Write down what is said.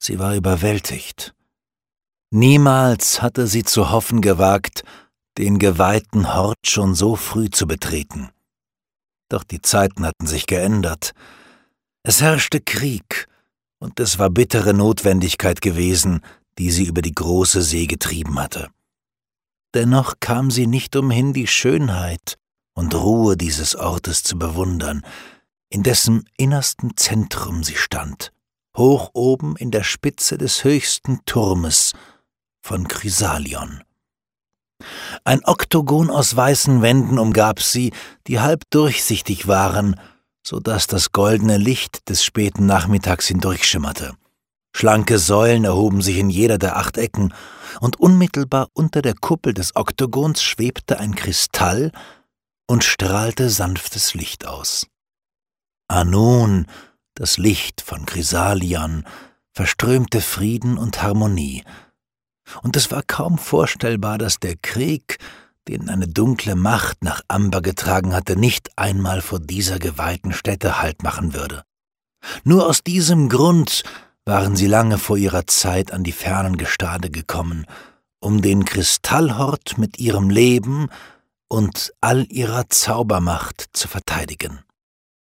Sie war überwältigt. Niemals hatte sie zu hoffen gewagt, den geweihten Hort schon so früh zu betreten. Doch die Zeiten hatten sich geändert. Es herrschte Krieg, und es war bittere Notwendigkeit gewesen, die sie über die große See getrieben hatte. Dennoch kam sie nicht umhin, die Schönheit und Ruhe dieses Ortes zu bewundern, in dessen innerstem Zentrum sie stand, hoch oben in der Spitze des höchsten Turmes von Chrysalion. Ein Oktogon aus weißen Wänden umgab sie, die halb durchsichtig waren, so dass das goldene Licht des späten Nachmittags hindurchschimmerte. Schlanke Säulen erhoben sich in jeder der 8 Ecken, und unmittelbar unter der Kuppel des Oktogons schwebte ein Kristall und strahlte sanftes Licht aus. Anon, das Licht von Chrysalion, verströmte Frieden und Harmonie, und es war kaum vorstellbar, dass der Krieg, den eine dunkle Macht nach Amber getragen hatte, nicht einmal vor dieser geweihten Stätte Halt machen würde. Nur aus diesem Grund waren sie lange vor ihrer Zeit an die fernen Gestade gekommen, um den Kristallhort mit ihrem Leben und all ihrer Zaubermacht zu verteidigen.